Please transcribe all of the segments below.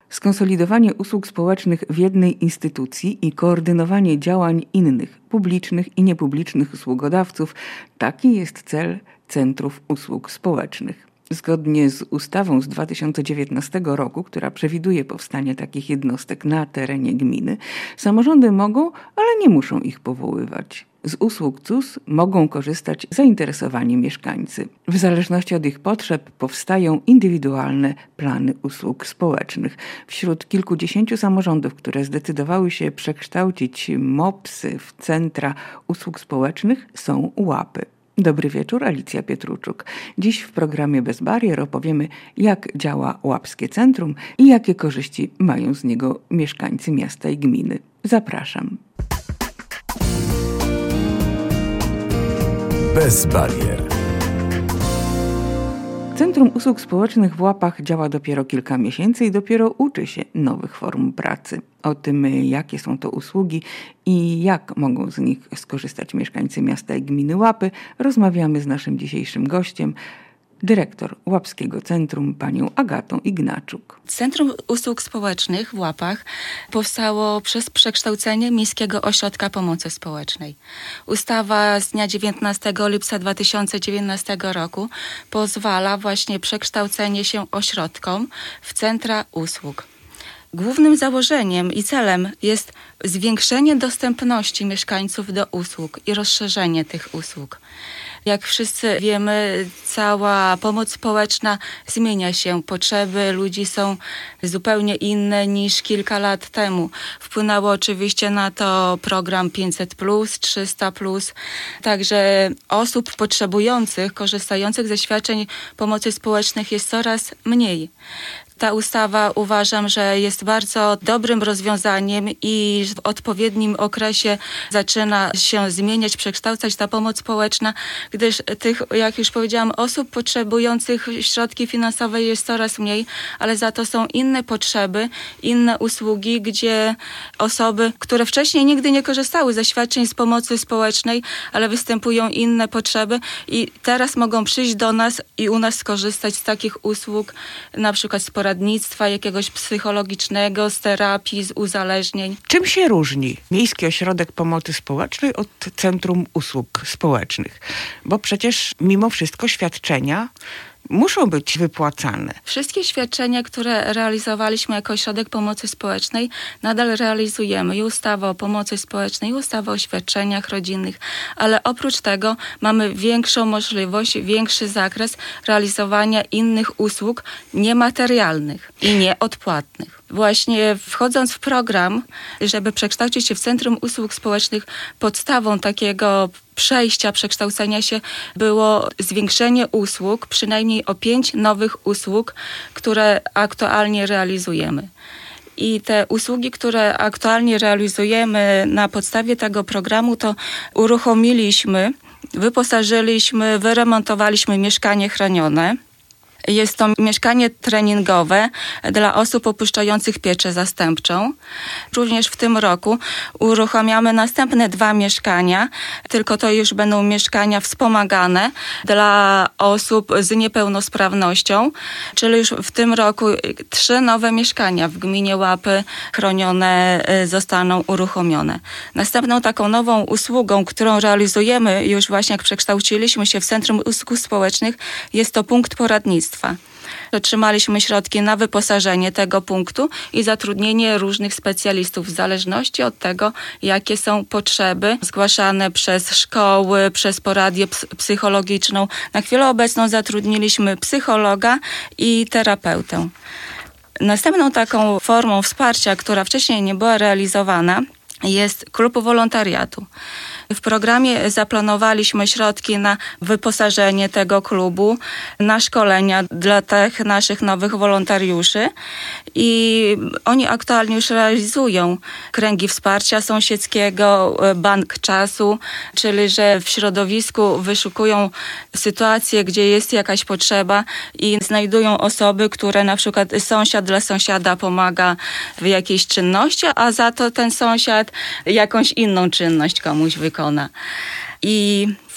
skonsolidowanie usług społecznych w jednej instytucji i koordynowanie działań innych, publicznych i niepublicznych usługodawców, taki jest cel Centrów Usług Społecznych. Zgodnie z ustawą z 2019 roku, która przewiduje powstanie takich jednostek na terenie gminy, samorządy mogą, ale nie muszą ich powoływać. Z usług CUS mogą korzystać zainteresowani mieszkańcy. W zależności od ich potrzeb powstają indywidualne plany usług społecznych. Wśród kilkudziesięciu samorządów, które zdecydowały się przekształcić MOPS-y w centra usług społecznych, są łapy. Dobry wieczór, Alicja Pietruczuk. Dziś w programie Bez Barier opowiemy, jak działa Łapskie Centrum i jakie korzyści mają z niego mieszkańcy miasta i gminy. Zapraszam. Bez Barier. Centrum Usług Społecznych w Łapach działa dopiero kilka miesięcy i dopiero uczy się nowych form pracy. O tym, jakie są to usługi i jak mogą z nich skorzystać mieszkańcy miasta i gminy Łapy, rozmawiamy z naszym dzisiejszym gościem, dyrektor Łapskiego Centrum, panią Agatą Ignaczuk. Centrum Usług Społecznych w Łapach powstało przez przekształcenie Miejskiego Ośrodka Pomocy Społecznej. Ustawa z dnia 19 lipca 2019 roku pozwala właśnie przekształcenie się ośrodkom w centra usług. Głównym założeniem i celem jest zwiększenie dostępności mieszkańców do usług i rozszerzenie tych usług. Jak wszyscy wiemy, cała pomoc społeczna zmienia się. Potrzeby ludzi są zupełnie inne niż kilka lat temu. Wpłynęło oczywiście na to program 500+, 300+. Także osób potrzebujących, korzystających ze świadczeń pomocy społecznych jest coraz mniej. Ta ustawa uważam, że jest bardzo dobrym rozwiązaniem i w odpowiednim okresie zaczyna się zmieniać, przekształcać ta pomoc społeczna, gdyż tych, jak już powiedziałam, osób potrzebujących środki finansowe jest coraz mniej, ale za to są inne potrzeby, inne usługi, gdzie osoby, które wcześniej nigdy nie korzystały ze świadczeń z pomocy społecznej, ale występują inne potrzeby i teraz mogą przyjść do nas i u nas skorzystać z takich usług, na przykład z poradnictwa jakiegoś psychologicznego, z terapii, z uzależnień. Czym się różni Miejski Ośrodek Pomocy Społecznej od Centrum Usług Społecznych? Bo przecież mimo wszystko świadczenia muszą być wypłacane. Wszystkie świadczenia, które realizowaliśmy jako Ośrodek Pomocy Społecznej, nadal realizujemy. I ustawa o pomocy społecznej, i ustawa o świadczeniach rodzinnych, ale oprócz tego mamy większą możliwość, większy zakres realizowania innych usług niematerialnych i nieodpłatnych. Właśnie wchodząc w program, żeby przekształcić się w Centrum Usług Społecznych, podstawą takiego przejścia, przekształcenia się było zwiększenie usług, przynajmniej o 5 nowych usług, które aktualnie realizujemy. I te usługi, które aktualnie realizujemy na podstawie tego programu, to uruchomiliśmy, wyposażyliśmy, wyremontowaliśmy mieszkanie chronione. Jest to mieszkanie treningowe dla osób opuszczających pieczę zastępczą. Również w tym roku uruchamiamy następne 2 mieszkania, tylko to już będą mieszkania wspomagane dla osób z niepełnosprawnością, czyli już w tym roku 3 nowe mieszkania w gminie Łapy chronione zostaną uruchomione. Następną taką nową usługą, którą realizujemy już właśnie jak przekształciliśmy się w Centrum Usług Społecznych, jest to punkt poradnictwa. Otrzymaliśmy środki na wyposażenie tego punktu i zatrudnienie różnych specjalistów w zależności od tego, jakie są potrzeby zgłaszane przez szkoły, przez poradię psychologiczną. Na chwilę obecną zatrudniliśmy psychologa i terapeutę. Następną taką formą wsparcia, która wcześniej nie była realizowana, jest klub wolontariatu. W programie zaplanowaliśmy środki na wyposażenie tego klubu, na szkolenia dla tych naszych nowych wolontariuszy i oni aktualnie już realizują kręgi wsparcia sąsiedzkiego, bank czasu, czyli że w środowisku wyszukują sytuacje, gdzie jest jakaś potrzeba i znajdują osoby, które na przykład sąsiad dla sąsiada pomaga w jakiejś czynności, a za to ten sąsiad jakąś inną czynność komuś wykona. I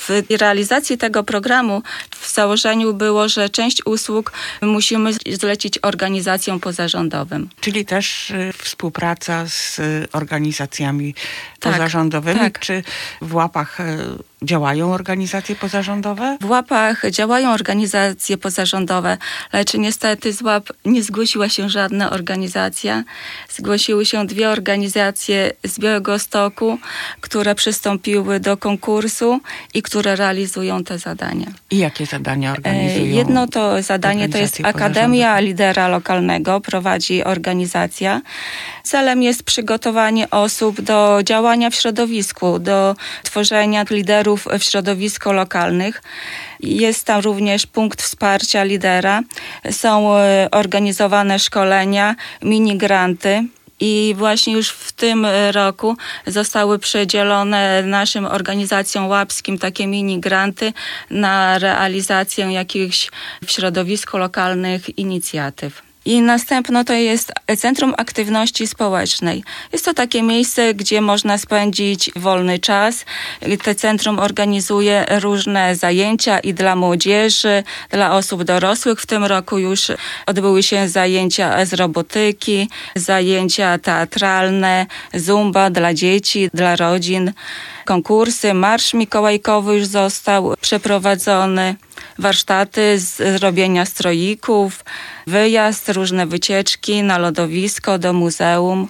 W realizacji tego programu w założeniu było, że część usług musimy zlecić organizacjom pozarządowym. Czyli też współpraca z organizacjami pozarządowymi. Tak. Czy w Łapach działają organizacje pozarządowe? W Łapach działają organizacje pozarządowe, lecz niestety z Łap nie zgłosiła się żadna organizacja. Zgłosiły się 2 organizacje z Białegostoku, które przystąpiły do konkursu i które realizują te zadania. I jakie zadania organizują? Jedno to zadanie to jest Akademia Lidera Lokalnego, prowadzi organizacja. Celem jest przygotowanie osób do działania w środowisku, do tworzenia liderów w środowisku lokalnych. Jest tam również punkt wsparcia lidera. Są organizowane szkolenia, mini-granty. I właśnie już w tym roku zostały przydzielone naszym organizacjom łapskim takie mini-granty na realizację jakichś w środowisku lokalnych inicjatyw. I następno to jest Centrum Aktywności Społecznej. Jest to takie miejsce, gdzie można spędzić wolny czas. To centrum organizuje różne zajęcia i dla młodzieży, dla osób dorosłych. W tym roku już odbyły się zajęcia z robotyki, zajęcia teatralne, zumba dla dzieci, dla rodzin, konkursy. Marsz mikołajkowy już został przeprowadzony. Warsztaty z robienia stroików, wyjazd, różne wycieczki na lodowisko, do muzeum.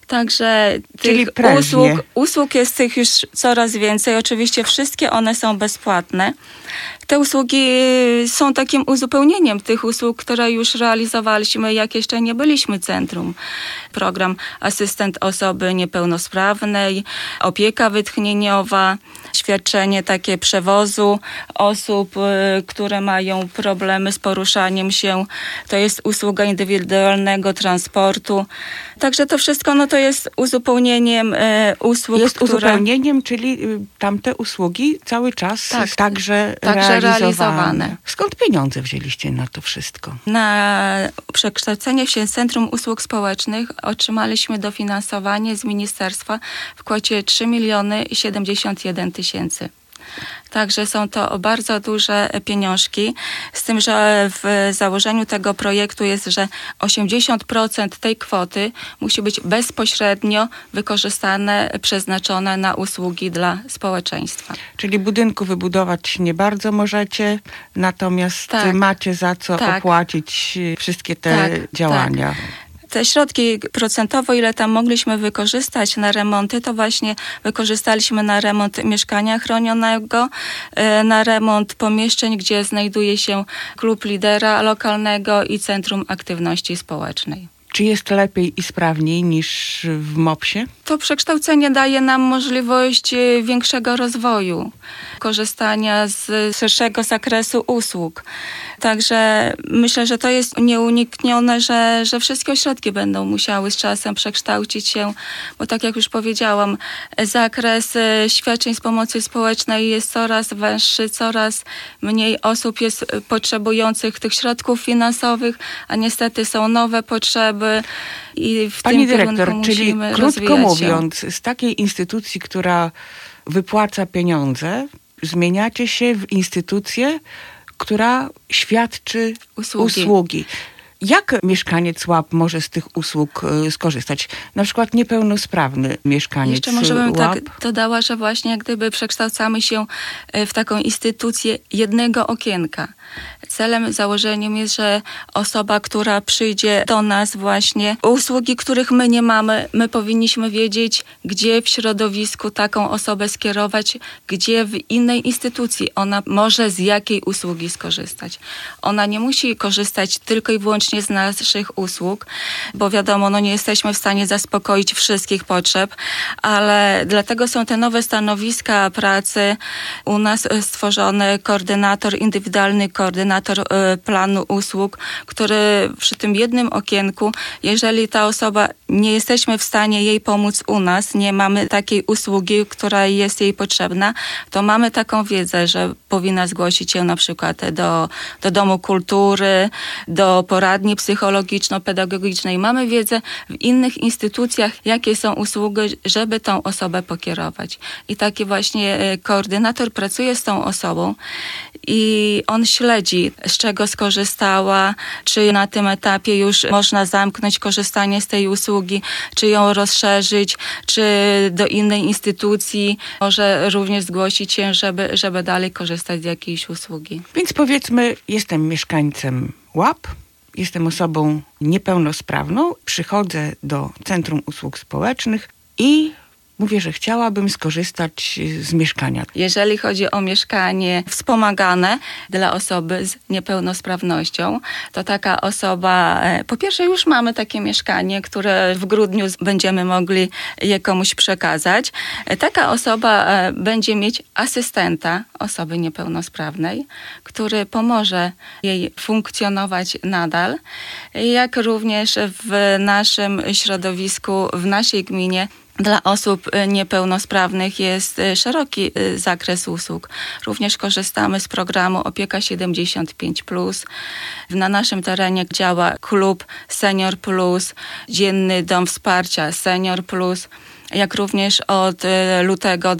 Także tych usług jest tych już coraz więcej. Oczywiście wszystkie one są bezpłatne. Te usługi są takim uzupełnieniem tych usług, które już realizowaliśmy, jak jeszcze nie byliśmy centrum. Program Asystent Osoby Niepełnosprawnej, opieka wytchnieniowa, świadczenie takie przewozu osób, które mają problemy z poruszaniem się. To jest usługa indywidualnego transportu. Także to wszystko to jest uzupełnieniem usług. Jest uzupełnieniem, czyli tamte usługi cały czas także realizowane. Skąd pieniądze wzięliście na to wszystko? Na przekształcenie się Centrum Usług Społecznych otrzymaliśmy dofinansowanie z ministerstwa w kwocie 3 071 000. Także są to bardzo duże pieniążki, z tym, że w założeniu tego projektu jest, że 80% tej kwoty musi być bezpośrednio wykorzystane, przeznaczone na usługi dla społeczeństwa. Czyli budynku wybudować nie bardzo możecie, natomiast macie za co opłacić wszystkie te działania. Te środki procentowo, ile tam mogliśmy wykorzystać na remonty, to właśnie wykorzystaliśmy na remont mieszkania chronionego, na remont pomieszczeń, gdzie znajduje się klub lidera lokalnego i Centrum Aktywności Społecznej. Czy jest lepiej i sprawniej niż w MOPS-ie? To przekształcenie daje nam możliwość większego rozwoju, korzystania z szerszego zakresu usług. Także myślę, że to jest nieuniknione, że wszystkie ośrodki będą musiały z czasem przekształcić się, bo tak jak już powiedziałam, zakres świadczeń z pomocy społecznej jest coraz węższy, coraz mniej osób jest potrzebujących tych środków finansowych, a niestety są nowe potrzeby i w Pani tym dyrektor, kierunku czyli musimy krótko mówiąc, się. z takiej instytucji, która wypłaca pieniądze, zmieniacie się w instytucję, która świadczy usługi. Jak mieszkaniec Łap może z tych usług skorzystać? Na przykład niepełnosprawny mieszkaniec Jeszcze może bym Łap? tak dodała, że właśnie jak gdyby przekształcamy się w taką instytucję jednego okienka. Celem, założeniem jest, że osoba, która przyjdzie do nas właśnie, usługi, których my nie mamy, my powinniśmy wiedzieć, gdzie w środowisku taką osobę skierować, gdzie w innej instytucji ona może z jakiej usługi skorzystać. Ona nie musi korzystać tylko i wyłącznie z naszych usług, bo wiadomo, nie jesteśmy w stanie zaspokoić wszystkich potrzeb, ale dlatego są te nowe stanowiska pracy. U nas stworzony indywidualny koordynator planu usług, który przy tym jednym okienku, jeżeli ta osoba, nie jesteśmy w stanie jej pomóc u nas, nie mamy takiej usługi, która jest jej potrzebna, to mamy taką wiedzę, że powinna zgłosić się na przykład do Domu Kultury, do poradni pokładni psychologiczno-pedagogicznej. Mamy wiedzę w innych instytucjach, jakie są usługi, żeby tą osobę pokierować. I taki właśnie koordynator pracuje z tą osobą i on śledzi, z czego skorzystała, czy na tym etapie już można zamknąć korzystanie z tej usługi, czy ją rozszerzyć, czy do innej instytucji może również zgłosić się, żeby dalej korzystać z jakiejś usługi. Więc powiedzmy, jestem mieszkańcem Łap, jestem osobą niepełnosprawną, przychodzę do Centrum Usług Społecznych i mówię, że chciałabym skorzystać z mieszkania. Jeżeli chodzi o mieszkanie wspomagane dla osoby z niepełnosprawnością, to taka osoba, po pierwsze już mamy takie mieszkanie, które w grudniu będziemy mogli je komuś przekazać. Taka osoba będzie mieć asystenta osoby niepełnosprawnej, który pomoże jej funkcjonować nadal, jak również w naszym środowisku, w naszej gminie dla osób niepełnosprawnych jest szeroki zakres usług. Również korzystamy z programu Opieka 75+. Na naszym terenie działa klub Senior Plus, dzienny dom wsparcia Senior Plus. Jak również od lutego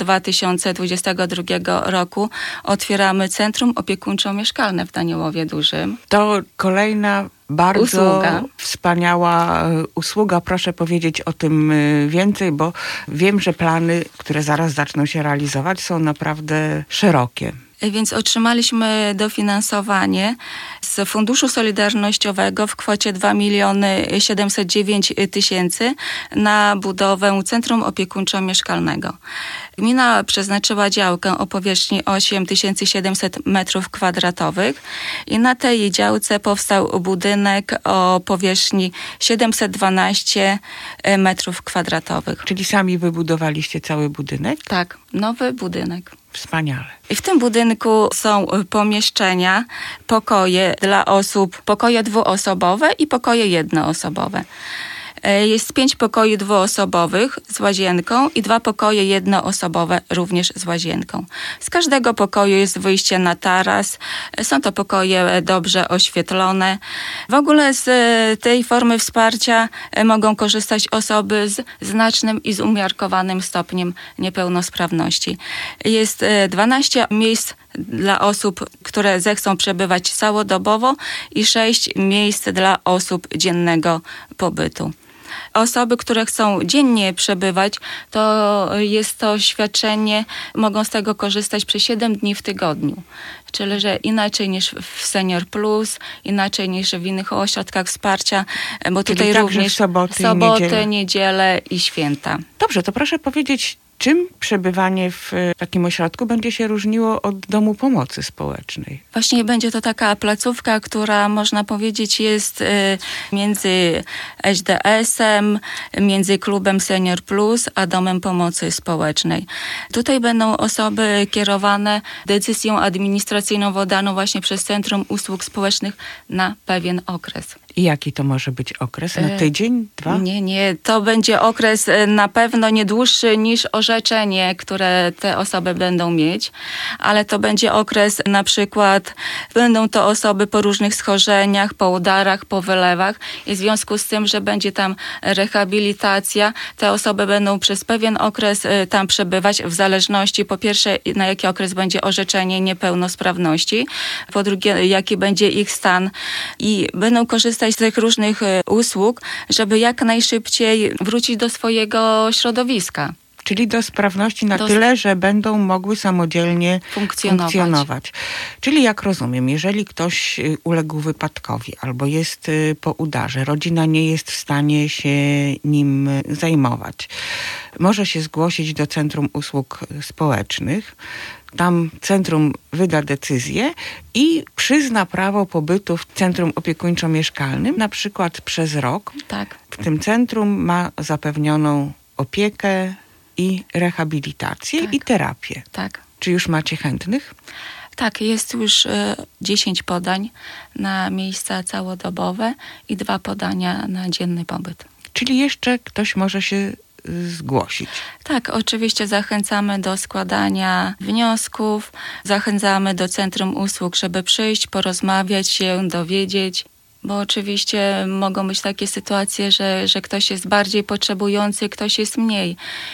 2022 roku otwieramy Centrum Opiekuńczo-Mieszkalne w Daniełowie Dużym. To kolejna bardzo wspaniała usługa. Proszę powiedzieć o tym więcej, bo wiem, że plany, które zaraz zaczną się realizować, są naprawdę szerokie. Więc otrzymaliśmy dofinansowanie z Funduszu Solidarnościowego w kwocie 2 709 000 na budowę Centrum Opiekuńczo-Mieszkalnego. Gmina przeznaczyła działkę o powierzchni 8700 m2 i na tej działce powstał budynek o powierzchni 712 m2. Czyli sami wybudowaliście cały budynek? Tak, nowy budynek. Wspaniale. I w tym budynku są pomieszczenia, pokoje dla osób, pokoje dwuosobowe i pokoje jednoosobowe. Jest 5 pokoi dwuosobowych z łazienką i 2 pokoje jednoosobowe również z łazienką. Z każdego pokoju jest wyjście na taras. Są to pokoje dobrze oświetlone. W ogóle z tej formy wsparcia mogą korzystać osoby z znacznym i z umiarkowanym stopniem niepełnosprawności. Jest 12 miejsc dla osób, które zechcą przebywać całodobowo i 6 miejsc dla osób dziennego pobytu. Osoby, które chcą dziennie przebywać, to jest to świadczenie, mogą z tego korzystać przez 7 dni w tygodniu. Czyli, że inaczej niż w Senior Plus, inaczej niż w innych ośrodkach wsparcia, bo czyli tutaj również soboty, niedzielę i święta. Dobrze, to proszę powiedzieć, czym przebywanie w takim ośrodku będzie się różniło od domu pomocy społecznej? Właśnie będzie to taka placówka, która można powiedzieć jest między ŚDS-em, między klubem Senior Plus, a domem pomocy społecznej. Tutaj będą osoby kierowane decyzją administracyjną wydaną właśnie przez Centrum Usług Społecznych na pewien okres. I jaki to może być okres? Na tydzień, 2? Nie. To będzie okres na pewno nie dłuższy niż orzeczenie, które te osoby będą mieć, ale to będzie okres na przykład, będą to osoby po różnych schorzeniach, po udarach, po wylewach i w związku z tym, że będzie tam rehabilitacja, te osoby będą przez pewien okres tam przebywać w zależności po pierwsze na jaki okres będzie orzeczenie niepełnosprawności, po drugie jaki będzie ich stan i będą korzystać z tych różnych usług, żeby jak najszybciej wrócić do swojego środowiska. Czyli do sprawności na tyle, że będą mogły samodzielnie funkcjonować. Czyli jak rozumiem, jeżeli ktoś uległ wypadkowi albo jest po udarze, rodzina nie jest w stanie się nim zajmować, może się zgłosić do Centrum Usług Społecznych. Tam centrum wyda decyzję i przyzna prawo pobytu w centrum opiekuńczo-mieszkalnym, na przykład przez rok. Tak. W tym centrum ma zapewnioną opiekę i rehabilitację i terapię. Tak. Czy już macie chętnych? Tak, jest już 10 podań na miejsca całodobowe i 2 podania na dzienny pobyt. Czyli jeszcze ktoś może się zgłosić. Tak, oczywiście zachęcamy do składania wniosków, zachęcamy do Centrum Usług, żeby przyjść, porozmawiać się, dowiedzieć. Bo oczywiście mogą być takie sytuacje, że ktoś jest bardziej potrzebujący, ktoś jest mniej.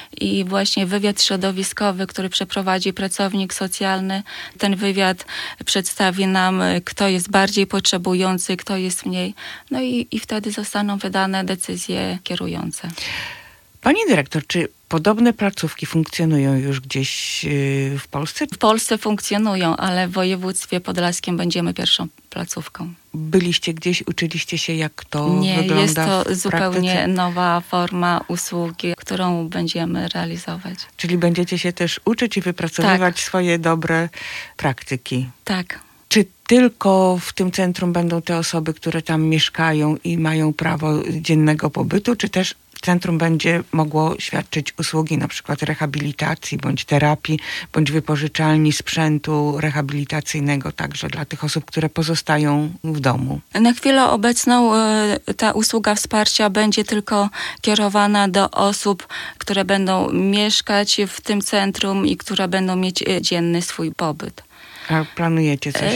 I właśnie wywiad środowiskowy, który przeprowadzi pracownik socjalny, ten wywiad przedstawi nam, kto jest bardziej potrzebujący, kto jest mniej. No i wtedy zostaną wydane decyzje kierujące. Pani dyrektor, czy podobne placówki funkcjonują już gdzieś w Polsce? W Polsce funkcjonują, ale w województwie podlaskim będziemy pierwszą placówką. Byliście gdzieś, uczyliście się, jak to Nie, wygląda jest to w zupełnie praktyce? nowa forma usługi, którą będziemy realizować. Czyli będziecie się też uczyć i wypracowywać swoje dobre praktyki. Tak. Czy tylko w tym centrum będą te osoby, które tam mieszkają i mają prawo dziennego pobytu, czy też centrum będzie mogło świadczyć usługi na przykład rehabilitacji, bądź terapii, bądź wypożyczalni sprzętu rehabilitacyjnego także dla tych osób, które pozostają w domu? Na chwilę obecną ta usługa wsparcia będzie tylko kierowana do osób, które będą mieszkać w tym centrum i które będą mieć dzienny swój pobyt. A planujecie coś?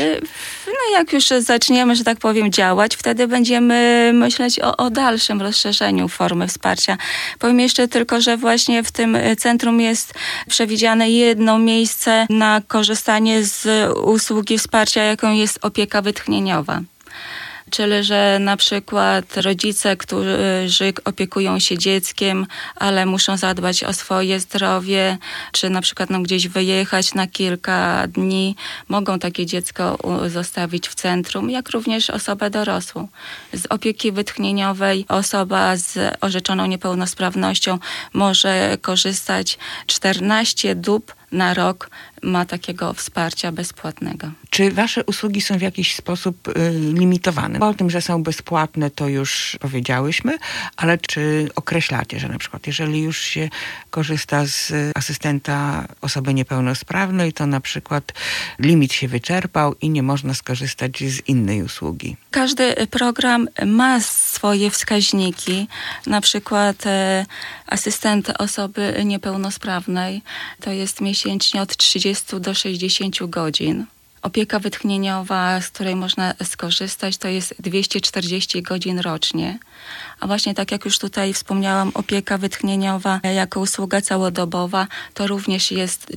No jak już zaczniemy, że tak powiem, działać, wtedy będziemy myśleć o dalszym rozszerzeniu formy wsparcia. Powiem jeszcze tylko, że właśnie w tym centrum jest przewidziane jedno miejsce na korzystanie z usługi wsparcia, jaką jest opieka wytchnieniowa. Czyli, że na przykład rodzice, którzy opiekują się dzieckiem, ale muszą zadbać o swoje zdrowie, czy na przykład gdzieś wyjechać na kilka dni, mogą takie dziecko zostawić w centrum, jak również osobę dorosłą. Z opieki wytchnieniowej osoba z orzeczoną niepełnosprawnością może korzystać 14 dób na rok, ma takiego wsparcia bezpłatnego. Czy wasze usługi są w jakiś sposób limitowane? Bo o tym, że są bezpłatne, to już powiedziałyśmy, ale czy określacie, że na przykład jeżeli już się korzysta z asystenta osoby niepełnosprawnej, to na przykład limit się wyczerpał i nie można skorzystać z innej usługi? Każdy program ma swoje wskaźniki, na przykład asystent osoby niepełnosprawnej to jest miesięcznie od 30 do 60 godzin. Opieka wytchnieniowa, z której można skorzystać, to jest 240 godzin rocznie. A właśnie tak jak już tutaj wspomniałam, opieka wytchnieniowa jako usługa całodobowa to również jest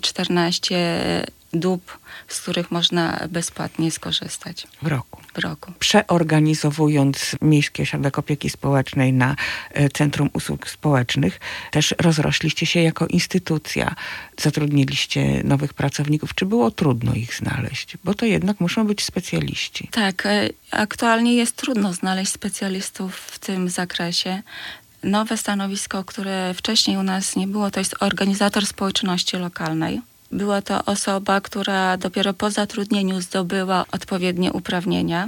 14 dób, z których można bezpłatnie skorzystać. W roku. W roku. Przeorganizowując Miejski Ośrodek Opieki Społecznej na Centrum Usług Społecznych, też rozrośliście się jako instytucja. Zatrudniliście nowych pracowników. Czy było trudno ich znaleźć? Bo to jednak muszą być specjaliści. Tak, aktualnie jest trudno znaleźć specjalistów w tym zakresie. Nowe stanowisko, które wcześniej u nas nie było, to jest organizator społeczności lokalnej. Była to osoba, która dopiero po zatrudnieniu zdobyła odpowiednie uprawnienia.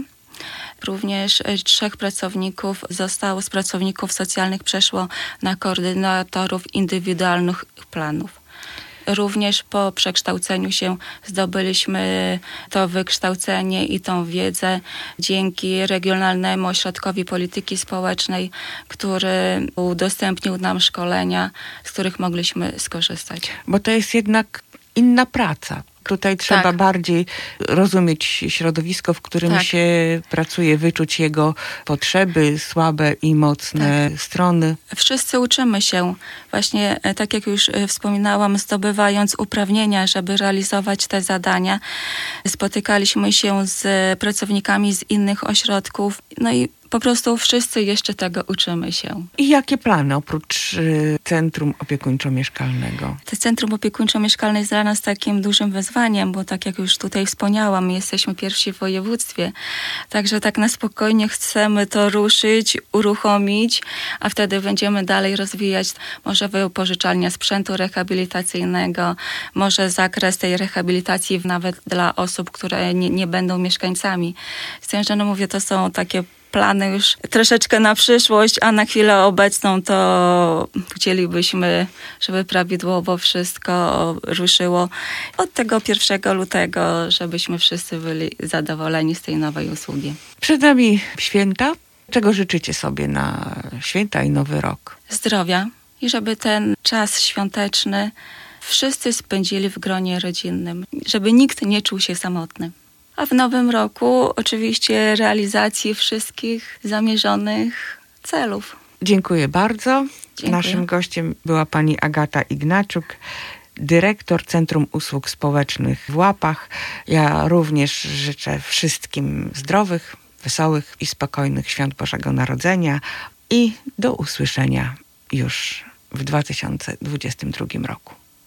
Również 3 pracowników zostało z pracowników socjalnych przeszło na koordynatorów indywidualnych planów. Również po przekształceniu się zdobyliśmy to wykształcenie i tą wiedzę dzięki Regionalnemu Ośrodkowi Polityki Społecznej, który udostępnił nam szkolenia, z których mogliśmy skorzystać. Bo to jest jednak inna praca. Tutaj trzeba bardziej rozumieć środowisko, w którym się pracuje, wyczuć jego potrzeby, słabe i mocne strony. Wszyscy uczymy się, właśnie tak jak już wspominałam, zdobywając uprawnienia, żeby realizować te zadania. Spotykaliśmy się z pracownikami z innych ośrodków, no i po prostu wszyscy jeszcze tego uczymy się. I jakie plany oprócz Centrum Opiekuńczo-Mieszkalnego? To Centrum Opiekuńczo-Mieszkalne jest dla nas takim dużym wyzwaniem, bo tak jak już tutaj wspomniałam, jesteśmy pierwsi w województwie. Także tak na spokojnie chcemy to ruszyć, uruchomić, a wtedy będziemy dalej rozwijać może wypożyczalnia sprzętu rehabilitacyjnego, może zakres tej rehabilitacji nawet dla osób, które nie będą mieszkańcami. Z tym, że mówię, to są takie plany już troszeczkę na przyszłość, a na chwilę obecną to chcielibyśmy, żeby prawidłowo wszystko ruszyło od tego 1 lutego, żebyśmy wszyscy byli zadowoleni z tej nowej usługi. Przed nami święta. Czego życzycie sobie na święta i Nowy Rok? Zdrowia i żeby ten czas świąteczny wszyscy spędzili w gronie rodzinnym, żeby nikt nie czuł się samotny. A w nowym roku oczywiście realizacji wszystkich zamierzonych celów. Dziękuję bardzo. Dziękuję. Naszym gościem była pani Agata Ignaczuk, dyrektor Centrum Usług Społecznych w Łapach. Ja również życzę wszystkim zdrowych, wesołych i spokojnych świąt Bożego Narodzenia i do usłyszenia już w 2022 roku.